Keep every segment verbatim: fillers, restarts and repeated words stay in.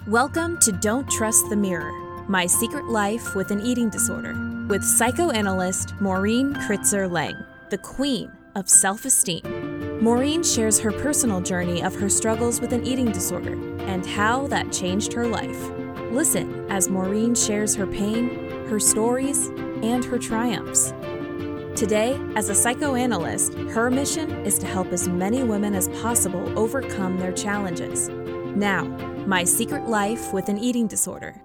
Welcome to Don't Trust the Mirror, My Secret Life with an Eating Disorder, with psychoanalyst Maureen Kritzer-Lang, the queen of self-esteem. Maureen shares her personal journey of her struggles with an eating disorder and how that changed her life. Listen as Maureen shares her pain, her stories, and her triumphs. Today, as a psychoanalyst, her mission is to help as many women as possible overcome their challenges. Now, My Secret Life with an Eating Disorder.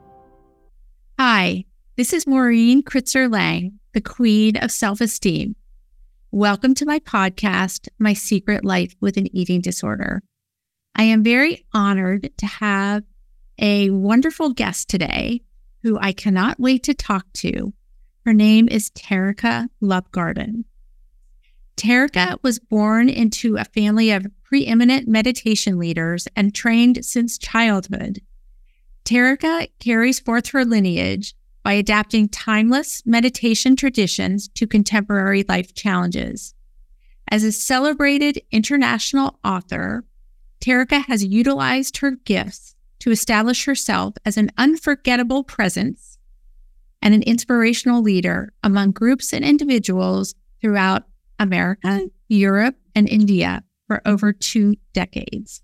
Hi, this is Maureen Kritzer-Lang, the queen of self-esteem. Welcome to my podcast, My Secret Life with an Eating Disorder. I am very honored to have a wonderful guest today who I cannot wait to talk to. Her name is Tarika Lubgarden. Tarika was born into a family of preeminent meditation leaders and trained since childhood. Tarika carries forth her lineage by adapting timeless meditation traditions to contemporary life challenges. As a celebrated international author, Tarika has utilized her gifts to establish herself as an unforgettable presence and an inspirational leader among groups and individuals throughout America, Europe, and India for over two decades.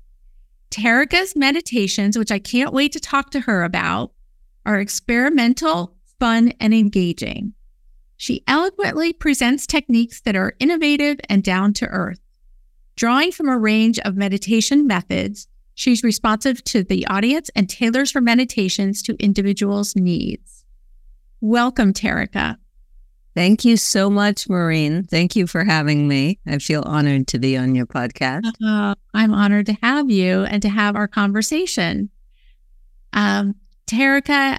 Tarika's meditations, which I can't wait to talk to her about, are experimental, fun, and engaging. She eloquently presents techniques that are innovative and down to earth. Drawing from a range of meditation methods, she's responsive to the audience and tailors her meditations to individuals' needs. Welcome, Tarika. Thank you so much, Maureen. Thank you for having me. I feel honored to be on your podcast. Uh, I'm honored to have you and to have our conversation. Um, Tarika,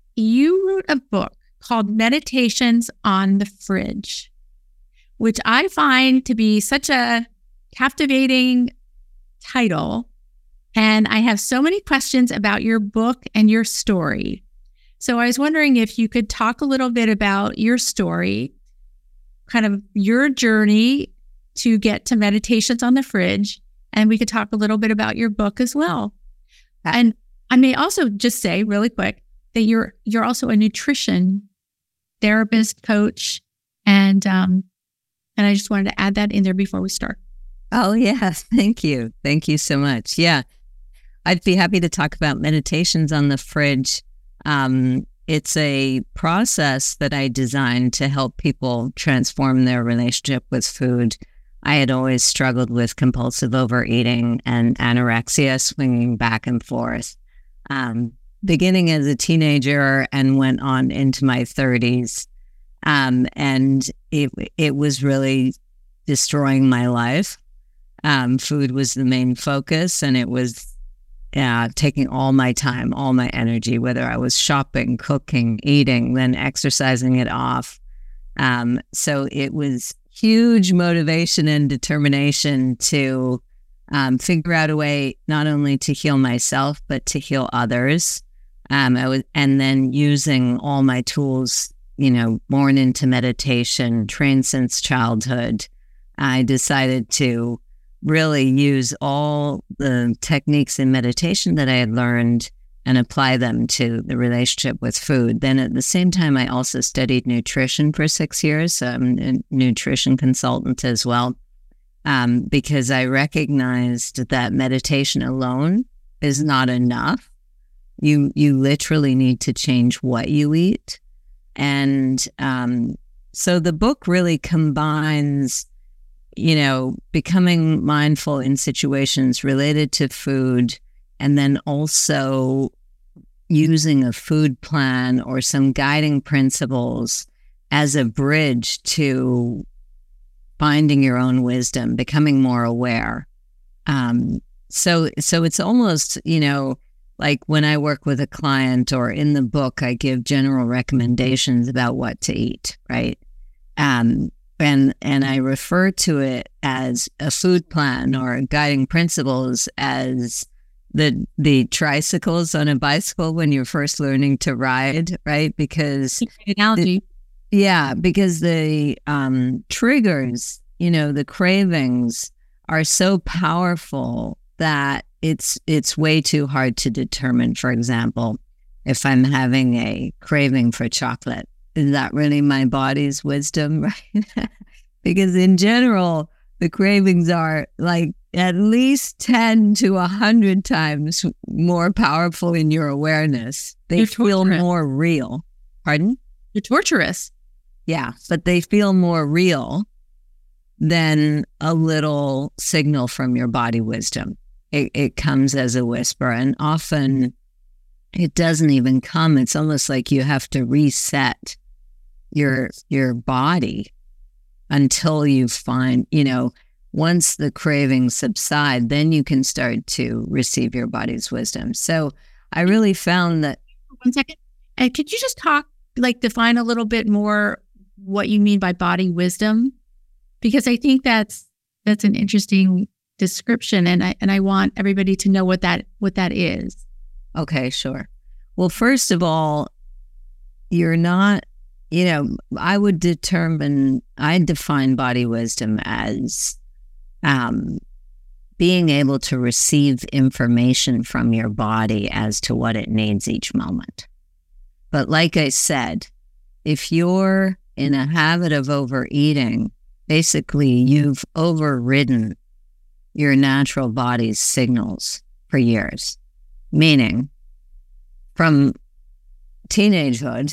you wrote a book called Meditations on the Fridge, which I find to be such a captivating title. And I have so many questions about your book and your story. So I was wondering if you could talk a little bit about your story, kind of your journey to get to Meditations on the Fridge, and we could talk a little bit about your book as well. And I may also just say really quick that you're you're also a nutrition therapist, coach, and um, and I just wanted to add that in there before we start. Oh, yes. Thank you. Thank you so much. Yeah, I'd be happy to talk about Meditations on the Fridge. Um, it's a process that I designed to help people transform their relationship with food. I had always struggled with compulsive overeating and anorexia, swinging back and forth, um, beginning as a teenager and went on into my thirties. Um, and it, it was really destroying my life. Um, food was the main focus, and it was Yeah, taking all my time, all my energy, whether I was shopping, cooking, eating, then exercising it off. Um, so it was huge motivation and determination to um, figure out a way not only to heal myself, but to heal others. Um, I was, and then using all my tools, you know, born into meditation, trained since childhood, I decided to really use all the techniques in meditation that I had learned and apply them to the relationship with food. Then at the same time, I also studied nutrition for six years. So I'm a nutrition consultant as well, um, because I recognized that meditation alone is not enough. You, you literally need to change what you eat. And um, so the book really combines you know, becoming mindful in situations related to food, and then also using a food plan or some guiding principles as a bridge to finding your own wisdom, becoming more aware. Um, so, so it's almost, you know, like when I work with a client or in the book, I give general recommendations about what to eat, right? Um, And and I refer to it as a food plan or guiding principles as the the tricycles on a bicycle when you're first learning to ride, right? Because analogy, the, yeah, because the um, triggers, you know, the cravings are so powerful that it's it's way too hard to determine, for example, if I'm having a craving for chocolate. Is that really my body's wisdom, right? Because in general, the cravings are like at least ten to one hundred times more powerful in your awareness. They You're feel torturous. more real. Pardon? You're torturous. Yeah, but they feel more real than a little signal from your body wisdom. It, it comes as a whisper, and often it doesn't even come. It's almost like you have to reset your your body until you find, you know, once the cravings subside, then you can start to receive your body's wisdom. So I really found that. One second. And could you just talk, like define a little bit more what you mean by body wisdom? Because I think that's that's an interesting description, and I and I want everybody to know what that what that is. Okay, sure. Well, first of all, you're not, you know, I would determine, I define body wisdom as um, being able to receive information from your body as to what it needs each moment. But like I said, if you're in a habit of overeating, basically you've overridden your natural body's signals for years. Meaning, from teenagehood,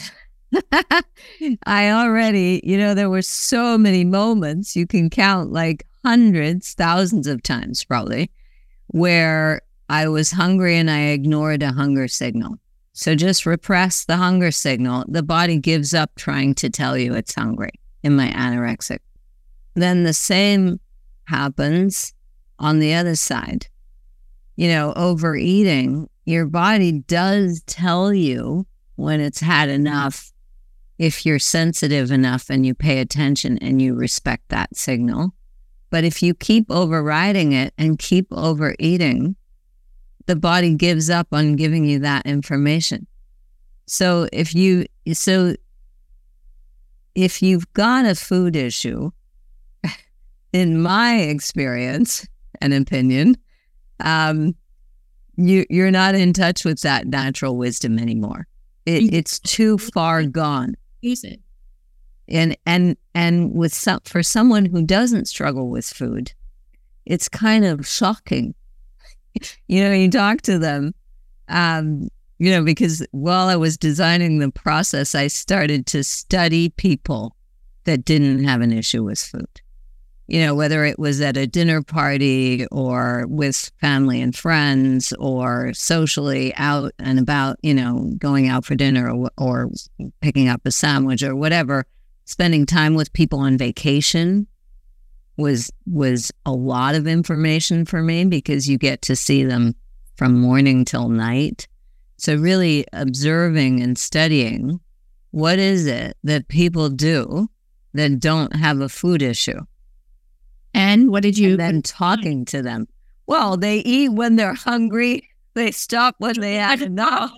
I already, you know, there were so many moments, you can count like hundreds, thousands of times probably, where I was hungry and I ignored a hunger signal. So just repress the hunger signal. The body gives up trying to tell you it's hungry in my anorexic. Then the same happens on the other side. You know, overeating, your body does tell you when it's had enough if you're sensitive enough and you pay attention and you respect that signal. But if you keep overriding it and keep overeating, the body gives up on giving you that information. So if you, so if you've got a food issue, in my experience and opinion, um, you, you're not in touch with that natural wisdom anymore. It, it's too far gone. Use it. And and and with some, for someone who doesn't struggle with food, it's kind of shocking. You know, you talk to them, um, you know, because while I was designing the process, I started to study people that didn't have an issue with food. You know, whether it was at a dinner party or with family and friends or socially out and about, you know, going out for dinner or, or picking up a sandwich or whatever, spending time with people on vacation was was a lot of information for me because you get to see them from morning till night. So really observing and studying, what is it that people do that don't have a food issue? And what did you... And then talking to them. Well, they eat when they're hungry. They stop when they have enough.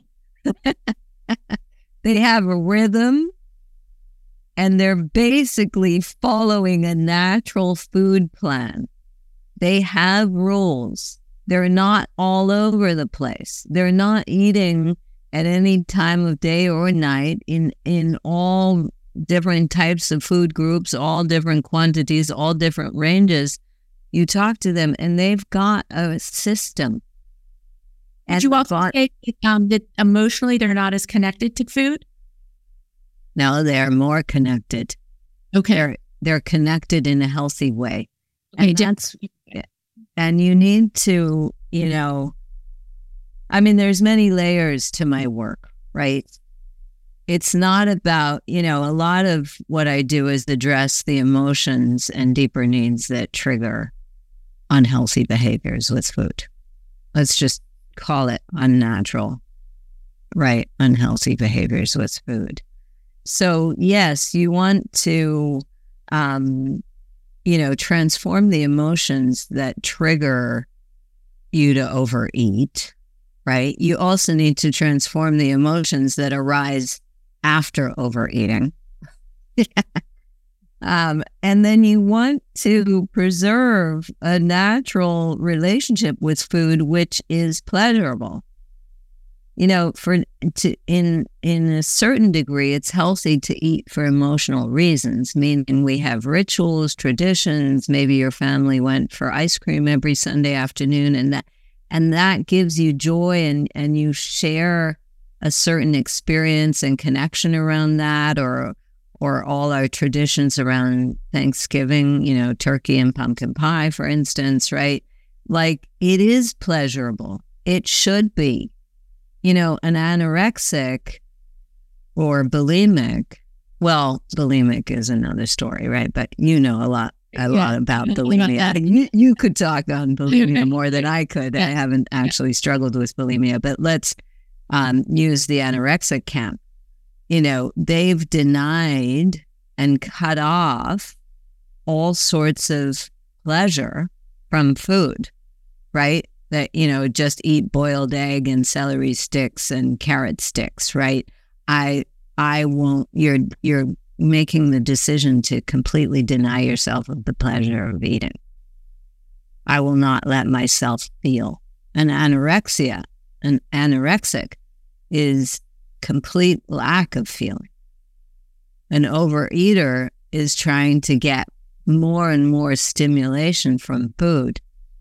They have a rhythm. And they're basically following a natural food plan. They have rules. They're not all over the place. They're not eating at any time of day or night in, in all different types of food groups, all different quantities, all different ranges. You talk to them and they've got a system. Did you also say um, that emotionally they're not as connected to food? No, they're more connected. Okay. They're, they're connected in a healthy way. Okay, And that's, and you need to, you know, I mean, there's many layers to my work, right? It's not about, you know, a lot of what I do is address the emotions and deeper needs that trigger unhealthy behaviors with food. Let's just call it unnatural, right? Unhealthy behaviors with food. So yes, you want to, um, you know, transform the emotions that trigger you to overeat, right? You also need to transform the emotions that arise after overeating. Um, and then you want to preserve a natural relationship with food, which is pleasurable. You know, for to in in a certain degree, it's healthy to eat for emotional reasons, meaning we have rituals, traditions. Maybe your family went for ice cream every Sunday afternoon, and that and that gives you joy, and and you share a certain experience and connection around that, or or all our traditions around Thanksgiving, you know, turkey and pumpkin pie, for instance, right? Like, it is pleasurable. It should be. You know, an anorexic or bulimic, well, bulimic is another story, right? But you know a lot, a yeah. lot about bulimia. You, you could talk on bulimia more than I could. Yeah. I haven't actually yeah. struggled with bulimia, but let's um, use the anorexic camp. You know, they've denied and cut off all sorts of pleasure from food, right? That, you know, just eat boiled egg and celery sticks and carrot sticks, right? I I won't, you're you're making the decision to completely deny yourself of the pleasure of eating. I will not let myself feel. An anorexia, an anorexic is complete lack of feeling. An overeater is trying to get more and more stimulation from food.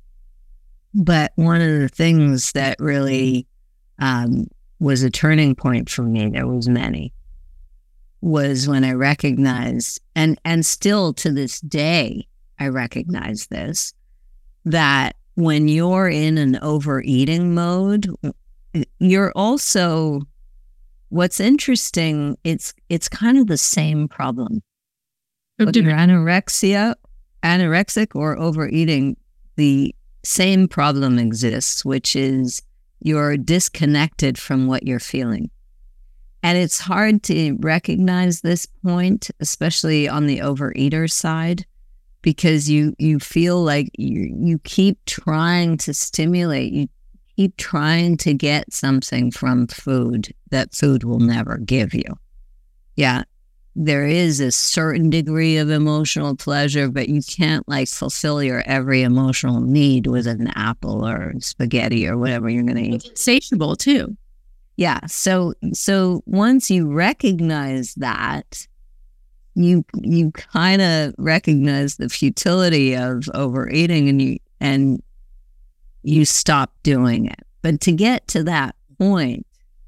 But one of the things that really um, was a turning point for me, there was many, was when I recognized, and, and still to this day, I recognize this, that when you're in an overeating mode, you're also, what's interesting, it's it's kind of the same problem. Whether you're anorexia, anorexic or overeating, the same problem exists, which is you're disconnected from what you're feeling. And it's hard to recognize this point, especially on the overeater side, because you you feel like you, you keep trying to stimulate, you keep trying to get something from food that food will never give you. Yeah, there is a certain degree of emotional pleasure, but you can't like fulfill your every emotional need with an apple or spaghetti or whatever you're going to eat. It's insatiable too. Yeah. So, so once you recognize that, you, you kind of recognize the futility of overeating, and you, and you stop doing it. But to get to that point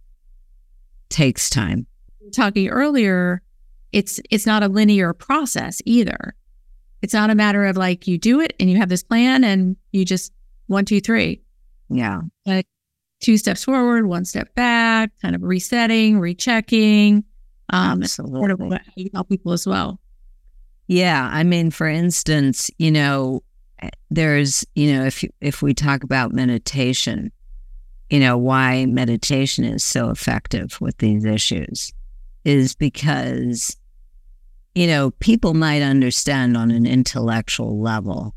takes time. Talking earlier, it's, it's not a linear process either. It's not a matter of like, you do it and you have this plan and you just one, two, three. Yeah. Like, two steps forward, one step back, kind of resetting, rechecking. Um, Absolutely. Sort of what you tell people as well. Yeah. I mean, for instance, you know, there's, you know, if, if we talk about meditation, you know, why meditation is so effective with these issues is because, you know, people might understand on an intellectual level,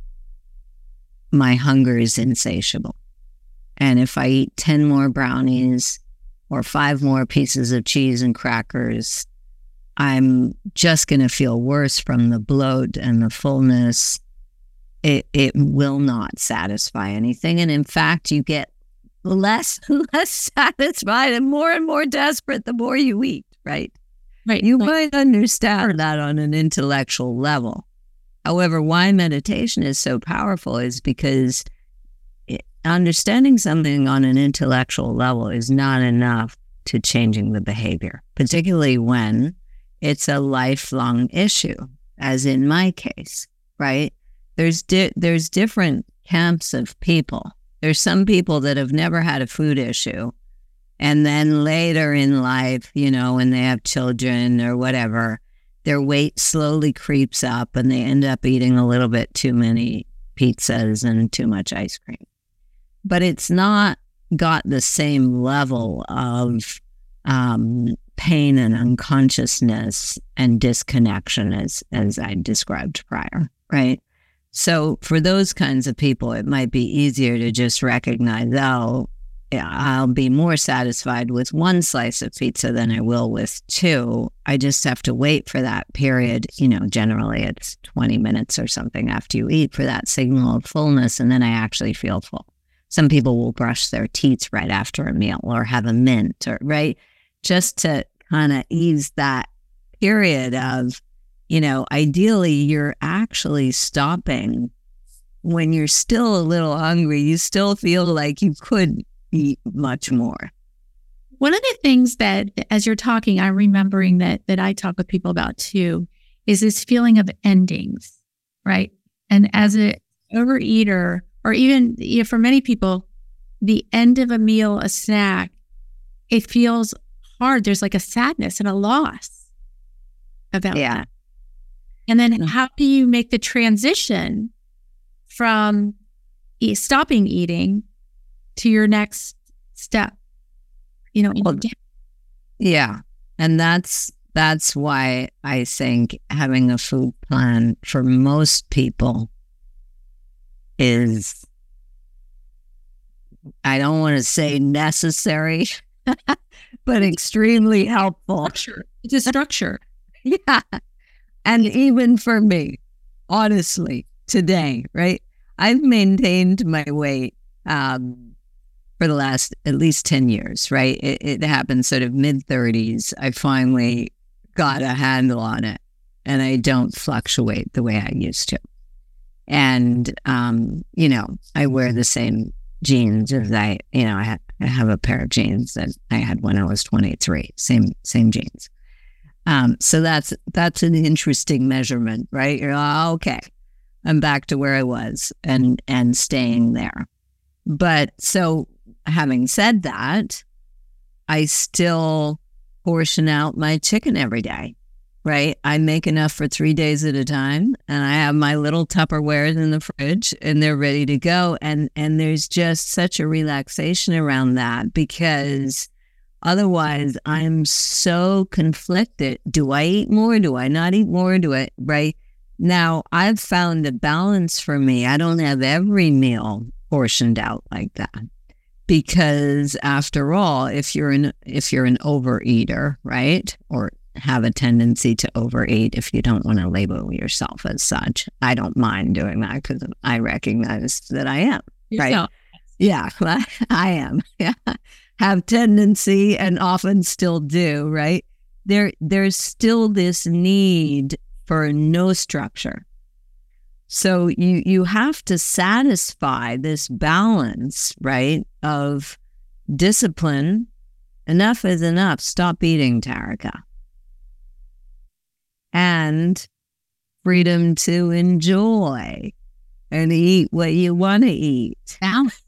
my hunger is insatiable. And if I eat ten more brownies or five more pieces of cheese and crackers, I'm just going to feel worse from the bloat and the fullness. It it will not satisfy anything. And in fact, you get less and less satisfied and more and more desperate the more you eat, right? Right. You might understand that on an intellectual level. However, why meditation is so powerful is because understanding something on an intellectual level is not enough to changing the behavior, particularly when it's a lifelong issue, as in my case, right? There's di- there's different camps of people. There's some people that have never had a food issue, and then later in life, you know, when they have children or whatever, their weight slowly creeps up and they end up eating a little bit too many pizzas and too much ice cream. But it's not got the same level of um, pain and unconsciousness and disconnection as, as I described prior, right? So for those kinds of people, it might be easier to just recognize, oh, I'll be more satisfied with one slice of pizza than I will with two. I just have to wait for that period. You know, generally it's twenty minutes or something after you eat for that signal of fullness. And then I actually feel full. Some people will brush their teeth right after a meal or have a mint or right. Just to kind of ease that period of, you know, ideally you're actually stopping when you're still a little hungry. You still feel like you could eat much more. One of the things that, as you're talking, I'm remembering that that I talk with people about too, is this feeling of endings, right? And as an overeater, or even you know, for many people, the end of a meal, a snack, it feels hard. There's like a sadness and a loss about yeah. that. And then how do you make the transition from e- stopping eating to your next step? You know, well, yeah. And that's that's why I think having a food plan for most people is, I don't want to say necessary, but extremely helpful. Structure. It's a structure. Yeah. And even for me, honestly, today, right? I've maintained my weight um, for the last at least ten years, right? It, it happened sort of mid thirties. I finally got a handle on it and I don't fluctuate the way I used to. And, um, you know, I wear the same jeans as I, you know, I, ha- I have a pair of jeans that I had when I was twenty-three, same, same jeans. Um, so that's, that's an interesting measurement, right? You're like, oh, okay, I'm back to where I was and, and staying there. But so having said that, I still portion out my chicken every day, right? I make enough for three days at a time and I have my little Tupperwares in the fridge and they're ready to go. And, and there's just such a relaxation around that because otherwise I'm so conflicted. Do I eat more? Do I not eat more? Do I, right? Now I've found a balance for me. I don't have every meal portioned out like that. Because after all, if you're an if you're an overeater, right, or have a tendency to overeat, if you don't want to label yourself as such, I don't mind doing that because I recognize that I am, right? Yourself. Yeah, I am. Yeah, have tendency and often still do, right? There, there's still this need for no structure. So you you have to satisfy this balance, right, of discipline. Enough is enough. Stop eating, Tarika. And freedom to enjoy and eat what you want to eat. Balance.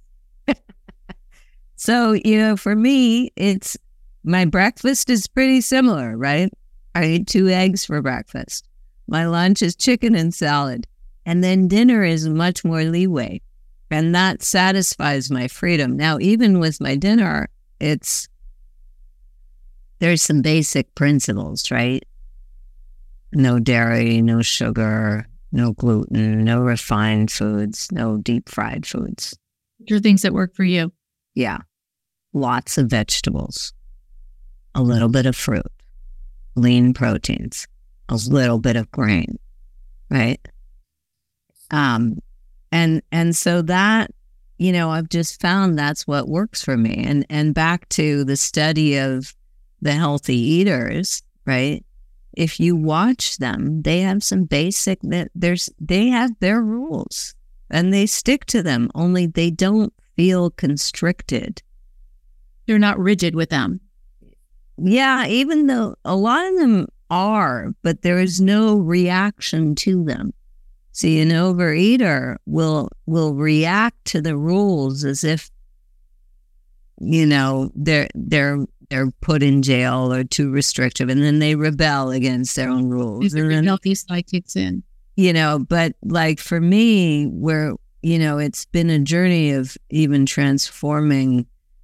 So, you know, for me, it's my breakfast is pretty similar, right? I eat two eggs for breakfast. My lunch is chicken and salad. And then dinner is much more leeway. And that satisfies my freedom. Now, even with my dinner, it's, there's some basic principles, right? No dairy, no sugar, no gluten, no refined foods, no deep fried foods. Which are things that work for you. Yeah. Lots of vegetables, a little bit of fruit, lean proteins, a little bit of grain, right? Um, and, and so that, you know, I've just found that's what works for me. And, and back to the study of the healthy eaters, right? If you watch them, they have some basic, there's, they have their rules and they stick to them, only they don't feel constricted. They're not rigid with them. Yeah, even though a lot of them are, but there is no reaction to them. See, an overeater will will react to the rules as if, you know, they're they're they're put in jail or too restrictive, and then they rebel against their own rules. The rebellion side kicks in. You know, but like for me, where, you know, it's been a journey of even transforming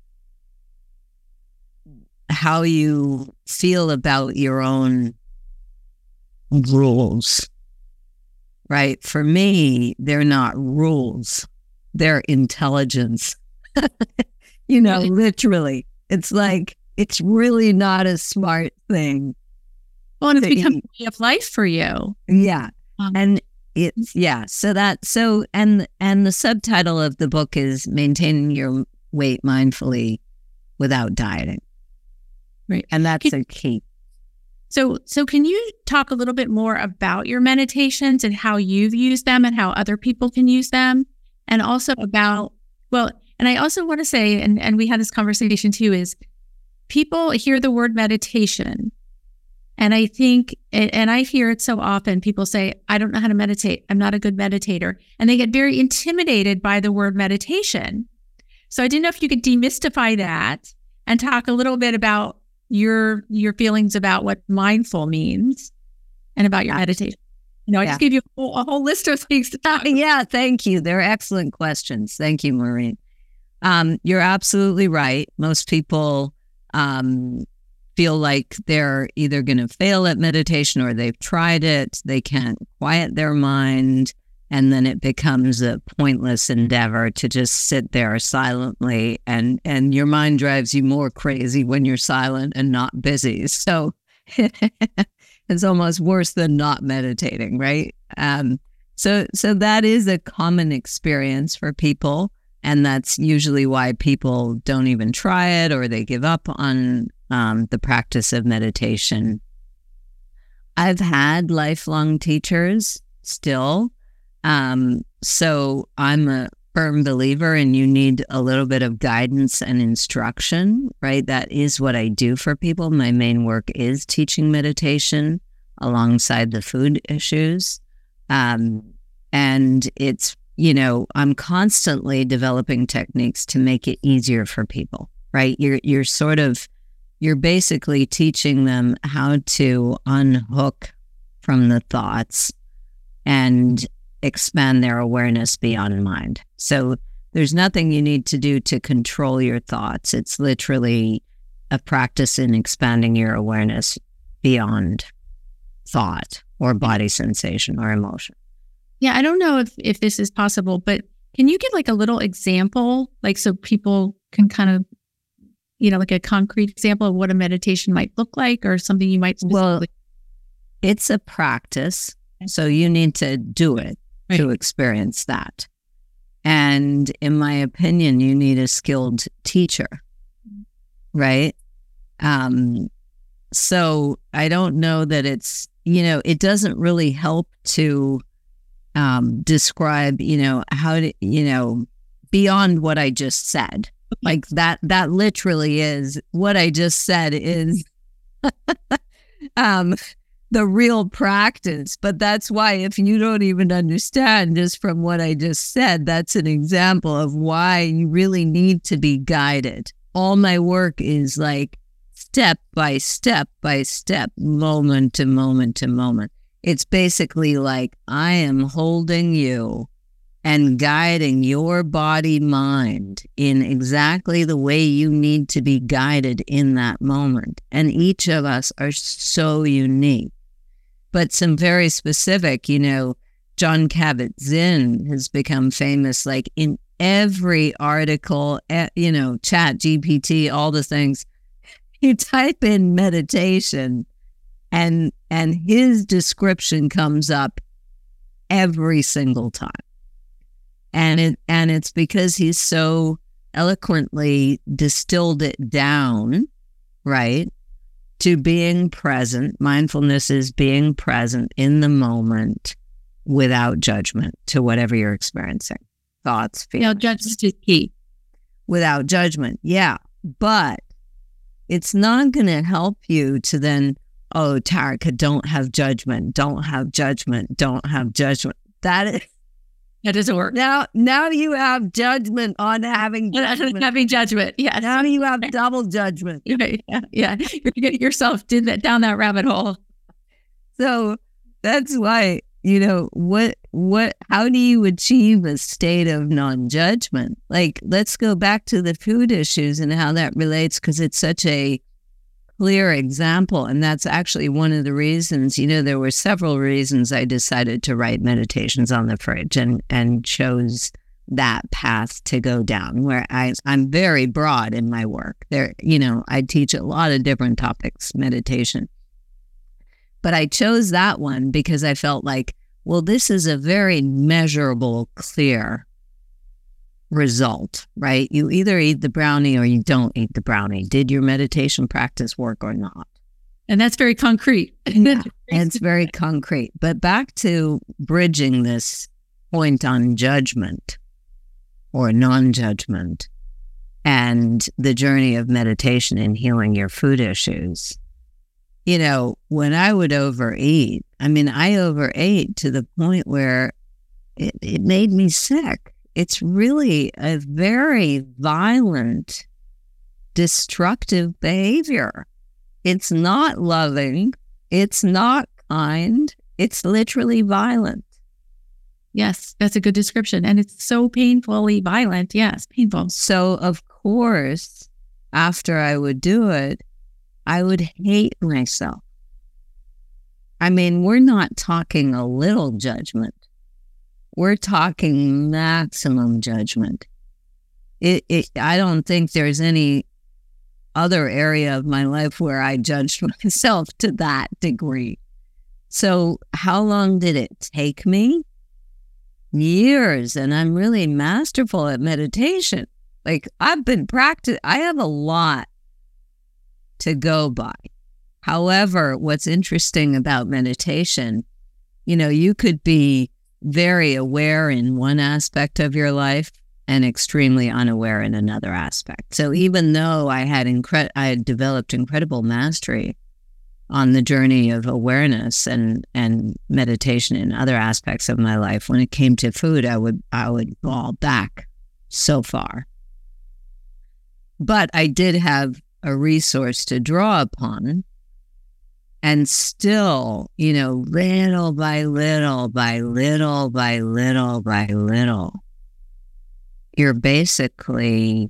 how you feel about your own rules. Right? For me, they're not rules. They're intelligence. you know, literally. It's like, it's really not a smart thing. Well, and it's become a way of life for you. Yeah. Um, and it's, yeah. So that, so, and, and the subtitle of the book is Maintaining Your Weight Mindfully Without Dieting. Right. And that's Can, a key. So, so can you talk a little bit more about your meditations and how you've used them and how other people can use them? And also about, well, and I also want to say, and, and we had this conversation too, is people hear the word meditation. And I think, and I hear it so often, people say, I don't know how to meditate. I'm not a good meditator. And they get very intimidated by the word meditation. So I didn't know if you could demystify that and talk a little bit about your your feelings about what mindful means and about your meditation. You know, I yeah. just gave you a whole, a whole list of things to talk. Yeah, thank you. They're excellent questions. Thank you, Maureen. Um, you're absolutely right. Most people um, feel like they're either going to fail at meditation or they've tried it. They can't quiet their mind. And then it becomes a pointless endeavor to just sit there silently. And, and your mind drives you more crazy when you're silent and not busy. So it's almost worse than not meditating, right? Um, so, so that is a common experience for people. And that's usually why people don't even try it or they give up on um, the practice of meditation. I've had lifelong teachers still. Um, so I'm a firm believer in you need a little bit of guidance and instruction, right? That is what I do for people. My main work is teaching meditation alongside the food issues. Um, and it's, you know, I'm constantly developing techniques to make it easier for people, right? You're, you're sort of, you're basically teaching them how to unhook from the thoughts and expand their awareness beyond mind. So there's nothing you need to do to control your thoughts. It's literally a practice in expanding your awareness beyond thought or body sensation or emotion. Yeah, I don't know if, if this is possible, but can you give like a little example, like so people can kind of, you know, like a concrete example of what a meditation might look like or something you might specifically... Well, it's a practice, so you need to do it. Right. To experience that. And in my opinion, you need a skilled teacher, right? Um, so I don't know that it's, you know, it doesn't really help to um, describe, you know, how to, you know, beyond what I just said. Like that, that literally is what I just said is um the real practice. But that's why if you don't even understand just from what I just said, that's an example of why you really need to be guided. All my work is like step by step by step, moment to moment to moment. It's basically like I am holding you and guiding your body mind in exactly the way you need to be guided in that moment. And each of us are so unique. But some very specific, you know, Jon Kabat-Zinn has become famous, like in every article, you know, Chat G P T, all the things. You type in meditation and and his description comes up every single time. And it and it's because he's so eloquently distilled it down, right? To being present. Mindfulness is being present in the moment without judgment to whatever you're experiencing. Thoughts, feelings. No, judgment is key. Without judgment, yeah. But it's not going to help you to then, oh, Tarika, don't have judgment, don't have judgment, don't have judgment. That is... That doesn't work. Now, now you have judgment on having judgment. having judgment. Yeah. Now you have double judgment. Yeah, yeah. You're getting yourself did that down that rabbit hole. So that's why, you know, what, what, how do you achieve a state of non-judgment? Like, let's go back to the food issues and how that relates, because it's such a clear example. And that's actually one of the reasons, you know, there were several reasons I decided to write Meditations on the Fridge and, and chose that path to go down, where I, I'm very broad in my work. There, you know, I teach a lot of different topics, meditation. But I chose that one because I felt like, well, this is a very measurable, clear result, right? You either eat the brownie or you don't eat the brownie. Did your meditation practice work or not? And that's very concrete. Yeah, it's very concrete. But back to bridging this point on judgment or non-judgment and the journey of meditation and healing your food issues. You know, when I would overeat, I mean, I overate to the point where it, it made me sick. It's really a very violent, destructive behavior. It's not loving. It's not kind. It's literally violent. Yes, that's a good description. And it's so painfully violent. Yes, painful. So, of course, after I would do it, I would hate myself. I mean, we're not talking a little judgment. We're talking maximum judgment. It, it, I don't think there's any other area of my life where I judged myself to that degree. So how long did it take me? Years. And I'm really masterful at meditation. Like I've been practicing, I have a lot to go by. However, what's interesting about meditation, you know, you could be very aware in one aspect of your life and extremely unaware in another aspect. So even though I had incre- I had developed incredible mastery on the journey of awareness and, and meditation in other aspects of my life, when it came to food, I would I would fall back so far. But I did have a resource to draw upon. And still, you know, little by little, by little, by little, by little, you're basically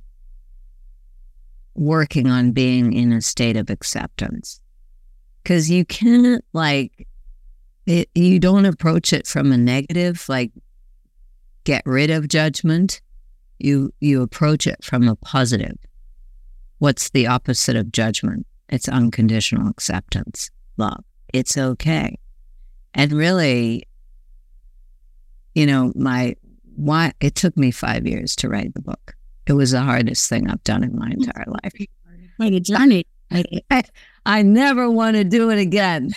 working on being in a state of acceptance. Because you can't, like, it, you don't approach it from a negative, like, get rid of judgment. You, you approach it from a positive. What's the opposite of judgment? It's unconditional acceptance. Love. It's okay. And really, you know, my why it took me five years to write the book. It was the hardest thing I've done in my entire life. Wait, it's done it. I, I never want to do it again.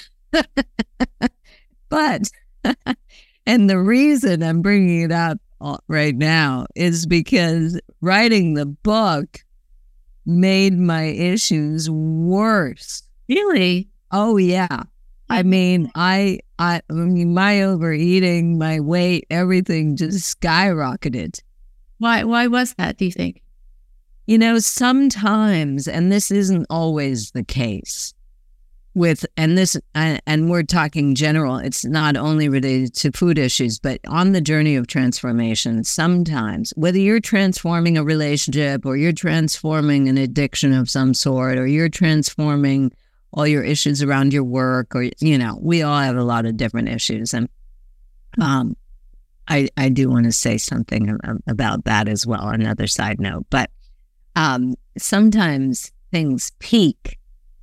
But, and the reason I'm bringing it up right now is because writing the book made my issues worse. Really? Oh, yeah. I mean, I, I, I mean, my overeating, my weight, everything just skyrocketed. Why, why was that, do you think? You know, sometimes, and this isn't always the case with, and this, and, and we're talking general, it's not only related to food issues, but on the journey of transformation, sometimes, whether you're transforming a relationship or you're transforming an addiction of some sort, or you're transforming all your issues around your work, or, you know, we all have a lot of different issues. And um, I, I do want to say something about that as well, another side note. But um, sometimes things peak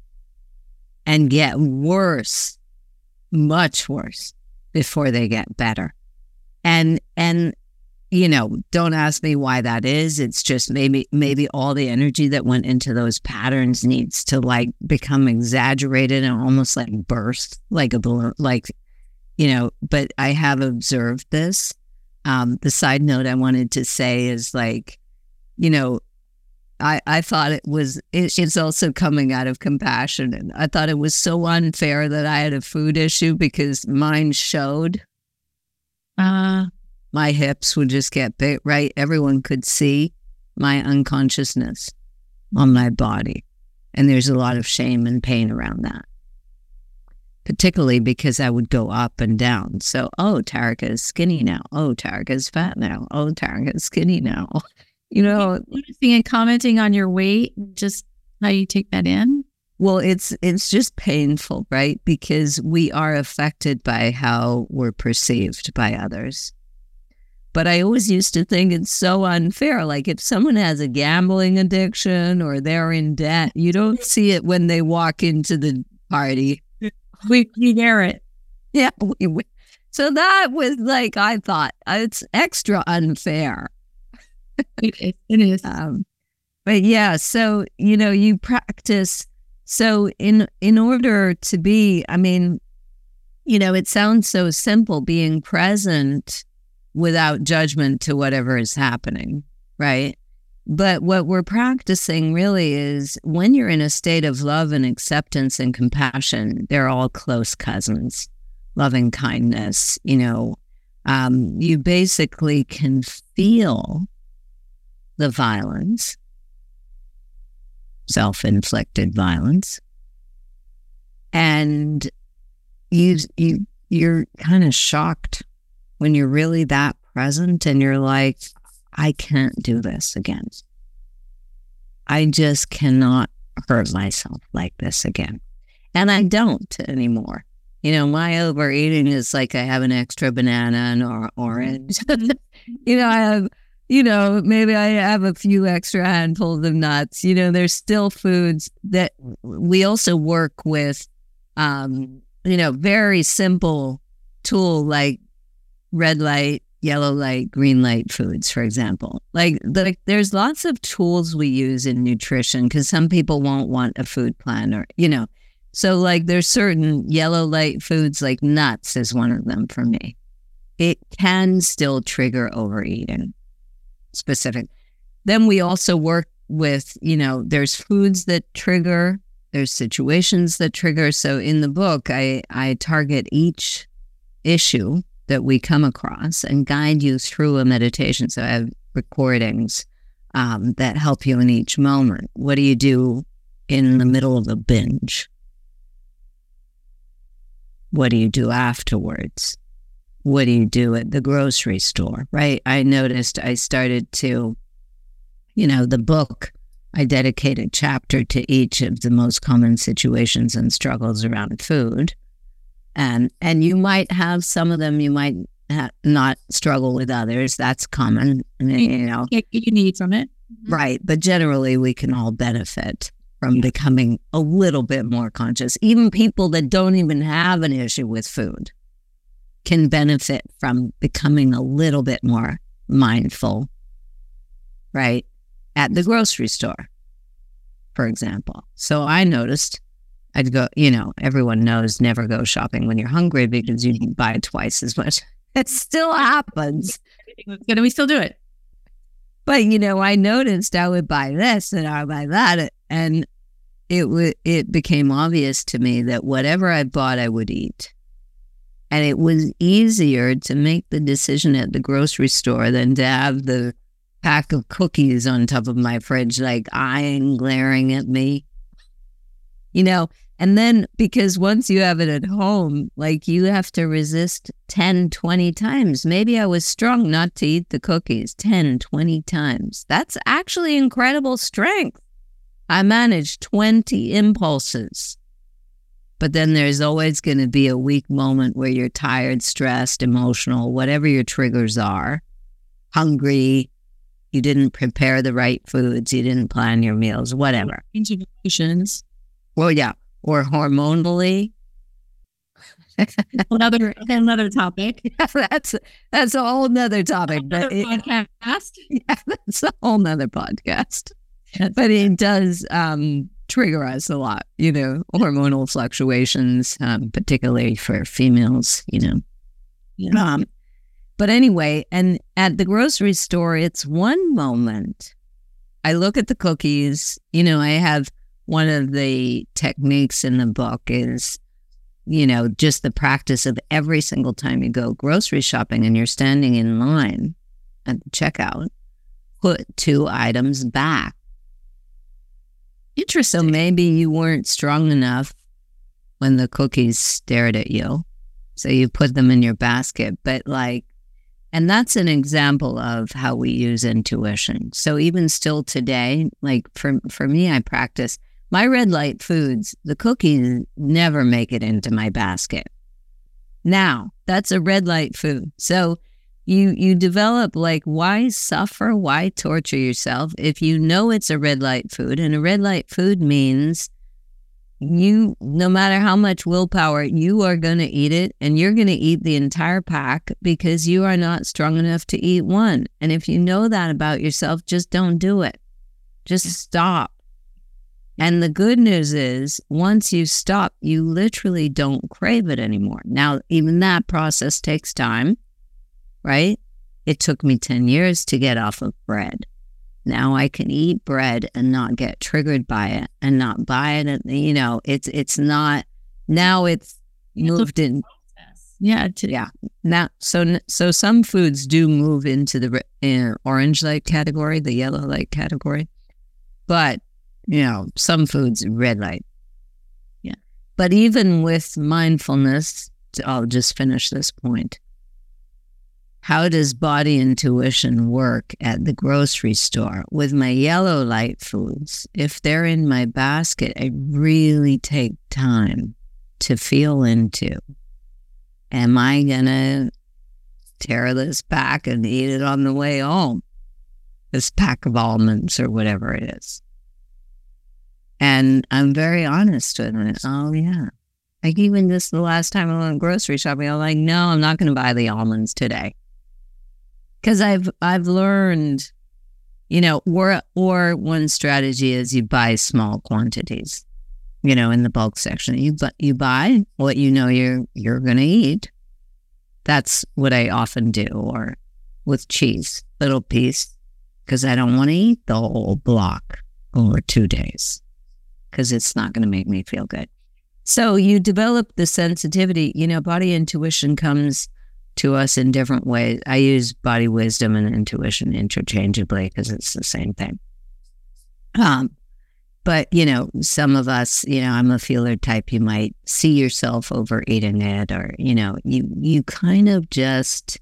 and get worse, much worse, before they get better. And, and, you know, don't ask me why that is. It's just maybe maybe all the energy that went into those patterns needs to like become exaggerated and almost like burst like a balloon, like, you know, but I have observed this. Um, the side note I wanted to say is like, you know, I, I thought it was, it, it's also coming out of compassion. And I thought it was so unfair that I had a food issue because mine showed. Uh My hips would just get big, right? Everyone could see my unconsciousness on my body. And there's a lot of shame and pain around that, particularly because I would go up and down. So, oh, Tarika is skinny now. Oh, Tarika is fat now. Oh, Tarika is skinny now. You know, noticing and commenting on your weight, just how you take that in. Well, it's it's just painful, right? Because we are affected by how we're perceived by others. But I always used to think it's so unfair. Like if someone has a gambling addiction or they're in debt, you don't see it when they walk into the party. We, we hear it. Yeah. We, we, so that was like, I thought it's extra unfair. It is. It is. Um, but yeah, so, you know, you practice. So in, in order to be, I mean, you know, it sounds so simple, being present without judgment to whatever is happening, right? But what we're practicing really is when you're in a state of love and acceptance and compassion, they're all close cousins, loving kindness, you know, um, you basically can feel the violence, self-inflicted violence, and you, you, you're kind of shocked when you're really that present and you're like, I can't do this again. I just cannot hurt myself like this again. And I don't anymore. You know, my overeating is like I have an extra banana and or orange. You know, I have, you know, maybe I have a few extra handfuls of nuts. You know, there's still foods that we also work with, um, you know, very simple tool like red light, yellow light, green light foods, for example. Like, the, there's lots of tools we use in nutrition because some people won't want a food plan or, you know. So like there's certain yellow light foods, like nuts is one of them for me. It can still trigger overeating specific. Then we also work with, you know, there's foods that trigger, there's situations that trigger. So in the book, I, I target each issue that we come across and guide you through a meditation. So I have recordings um, that help you in each moment. What do you do in the middle of a binge? What do you do afterwards? What do you do at the grocery store, right? I noticed I started to, you know, the book, I dedicate a chapter to each of the most common situations and struggles around food. And and you might have some of them, you might ha- not struggle with others. That's common, you know. You need from it. Right. But generally, we can all benefit from becoming a little bit more conscious. Even people that don't even have an issue with food can benefit from becoming a little bit more mindful, right? At the grocery store, for example. So I noticed I'd go, you know, everyone knows never go shopping when you're hungry because you can buy twice as much. It still happens. Can we still do it? But, you know, I noticed I would buy this and I would buy that. And it w- it became obvious to me that whatever I bought, I would eat. And it was easier to make the decision at the grocery store than to have the pack of cookies on top of my fridge, like eyeing, glaring at me. You know, and then because once you have it at home, like you have to resist ten, twenty times. Maybe I was strong not to eat the cookies ten, twenty times. That's actually incredible strength. I managed twenty impulses. But then there's always going to be a weak moment where you're tired, stressed, emotional, whatever your triggers are, hungry, you didn't prepare the right foods, you didn't plan your meals, whatever. Emotions. Well, yeah. Or hormonally. another another topic. Yeah, that's that's a whole nother topic. Another but it, podcast. Yeah, that's a whole nother podcast. But it does um, trigger us a lot, you know, hormonal fluctuations, um, particularly for females, you know. Yeah. Um, but anyway, and at the grocery store, it's one moment. I look at the cookies, you know, I have one of the techniques in the book is, you know, just the practice of every single time you go grocery shopping and you're standing in line at the checkout, put two items back. Interesting. So maybe you weren't strong enough when the cookies stared at you. So you put them in your basket. But like, and that's an example of how we use intuition. So even still today, like for, for me, I practice my red light foods, the cookies never make it into my basket. Now, that's a red light food. So you you develop like, why suffer? Why torture yourself if you know it's a red light food? And a red light food means you, no matter how much willpower, you are going to eat it, and you're going to eat the entire pack because you are not strong enough to eat one. And if you know that about yourself, just don't do it. Just stop. And the good news is, once you stop, you literally don't crave it anymore. Now, even that process takes time, right? It took me ten years to get off of bread. Now I can eat bread and not get triggered by it and not buy it. And, you know, it's it's not, now it's moved in. Yeah. To, yeah. Now, so, so some foods do move into the uh, orange light category, the yellow light category. But, you know, some foods, red light. Yeah. But even with mindfulness, I'll just finish this point. How does body intuition work at the grocery store? With my yellow light foods, if they're in my basket, I really take time to feel into, am I going to tear this back and eat it on the way home? This pack of almonds or whatever it is. And I'm very honest with it. Oh, yeah. Like even this, the last time I went grocery shopping, I'm like, no, I'm not going to buy the almonds today. Because I've I've learned, you know, or or one strategy is you buy small quantities, you know, in the bulk section. You bu- you buy what you know you're you're going to eat. That's what I often do. Or with cheese, little piece, because I don't want to eat the whole block over two days because it's not going to make me feel good. So you develop the sensitivity. You know, body intuition comes to us in different ways. I use body wisdom and intuition interchangeably because it's the same thing. Um, but, you know, some of us, you know, I'm a feeler type. You might see yourself overeating it, or, you know, you, you kind of just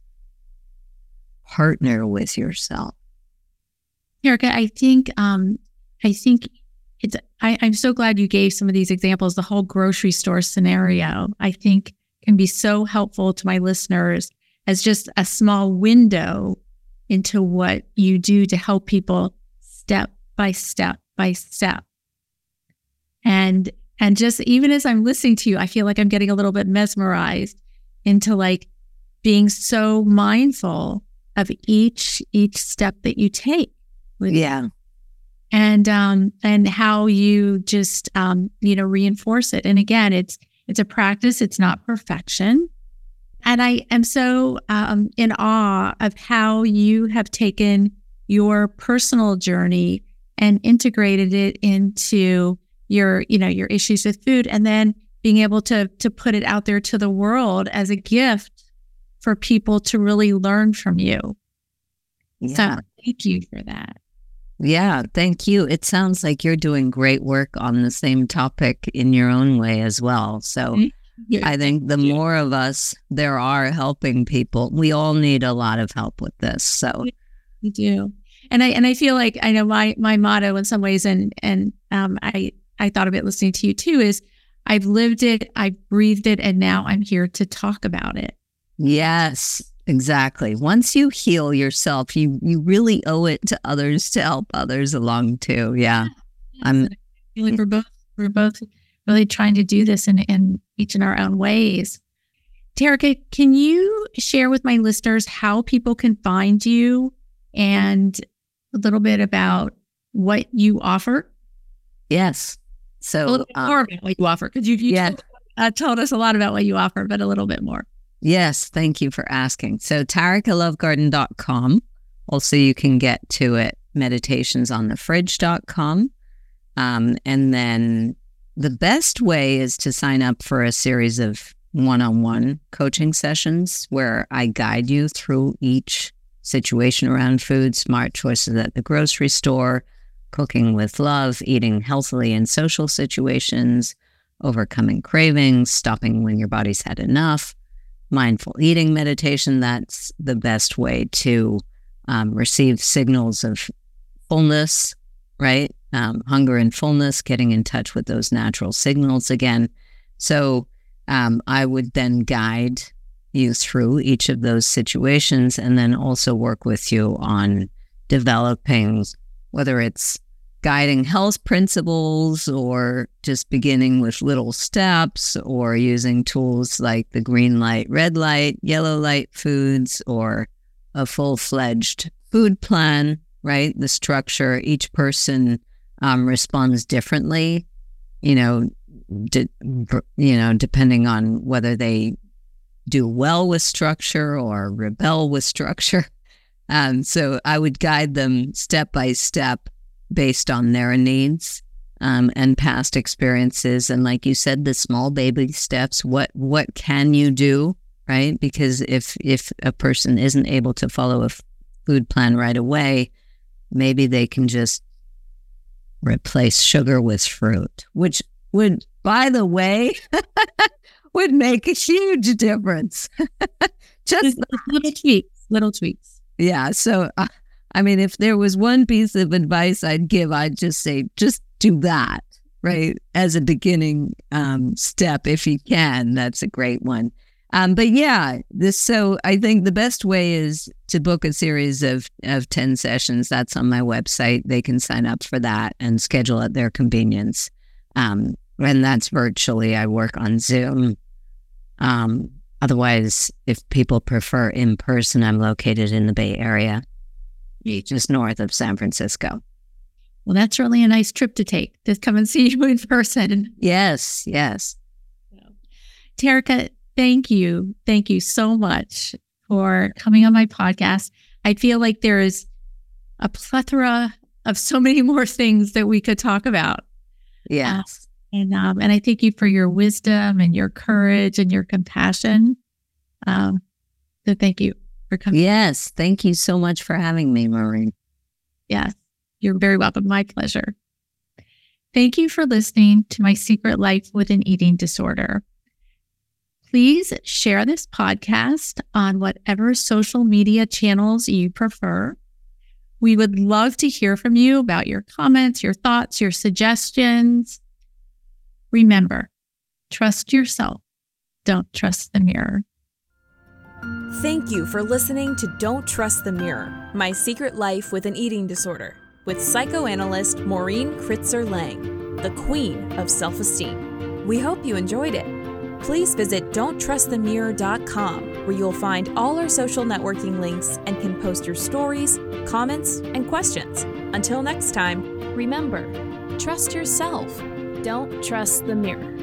partner with yourself. Erica, I think, um, I think it's, I, I'm so glad you gave some of these examples. The whole grocery store scenario, I think, can be so helpful to my listeners as just a small window into what you do to help people step by step by step. And and just even as I'm listening to you, I feel like I'm getting a little bit mesmerized into like being so mindful of each each step that you take. With yeah. And um and how you just um you know reinforce it. And again, it's It's a practice. It's not perfection. And I am so um, in awe of how you have taken your personal journey and integrated it into your, you know, your issues with food, and then being able to to put it out there to the world as a gift for people to really learn from you. Yeah. So thank you for that. Yeah, thank you. It sounds like you're doing great work on the same topic in your own way as well. So yeah. I think the more of us there are helping people, we all need a lot of help with this. So we do. And I and I feel like I know my my motto in some ways, and and um I I thought of it listening to you too, is I've lived it, I've breathed it, and now I'm here to talk about it. Yes. Exactly. Once you heal yourself, you, you really owe it to others to help others along too. Yeah. yeah. I'm I feel like we're both we're both really trying to do this in, in each in our own ways. Terrica, can you share with my listeners how people can find you and a little bit about what you offer? Yes. So a little bit more um, about what you offer, because you, you yeah. told, uh, told us a lot about what you offer, but a little bit more. Yes, thank you for asking. So Tarica Love Garden dot com. Also, you can get to it, meditations on the fridge dot com. Um, and then the best way is to sign up for a series of one-on-one coaching sessions where I guide you through each situation around food, smart choices at the grocery store, cooking with love, eating healthily in social situations, overcoming cravings, stopping when your body's had enough, mindful eating meditation. That's the best way to um, receive signals of fullness, right? Um, hunger and fullness, getting in touch with those natural signals again. So um, I would then guide you through each of those situations, and then also work with you on developing, whether it's guiding health principles or just beginning with little steps, or using tools like the green light, red light, yellow light foods, or a full-fledged food plan, right? The structure, each person um, responds differently, you know, de- you know, depending on whether they do well with structure or rebel with structure. Um, so I would guide them step by step based on their needs um, and past experiences. And like you said, the small baby steps, what what can you do, right? Because if, if a person isn't able to follow a f- food plan right away, maybe they can just replace sugar with fruit, which would, by the way, would make a huge difference. Just little tweaks, little tweaks. Yeah. So, uh, I mean, if there was one piece of advice I'd give, I'd just say, just do that, right? As a beginning um, step, if you can. That's a great one. Um, but yeah, this. So I think the best way is to book a series of, of ten sessions. That's on my website. They can sign up for that and schedule at their convenience. Um, and that's virtually. I work on Zoom. Um, otherwise, if people prefer in person, I'm located in the Bay Area, just north of San Francisco. Well, that's really a nice trip to take, to come and see you in person. Yes, yes. Terica, thank you. Thank you so much for coming on my podcast. I feel like there is a plethora of so many more things that we could talk about. Yes. Uh, and um, and I thank you for your wisdom and your courage and your compassion. Um, so thank you for coming. Yes. Thank you so much for having me, Maureen. Yes. You're very welcome. My pleasure. Thank you for listening to My Secret Life with an Eating Disorder. Please share this podcast on whatever social media channels you prefer. We would love to hear from you about your comments, your thoughts, your suggestions. Remember, trust yourself. Don't trust the mirror. Thank you for listening to Don't Trust the Mirror, My Secret Life with an Eating Disorder, with psychoanalyst Maureen Kritzer Lang, the queen of self-esteem. We hope you enjoyed it. Please visit don't trust the mirror dot com, where you'll find all our social networking links and can post your stories, comments, and questions. Until next time, remember, trust yourself. Don't trust the mirror.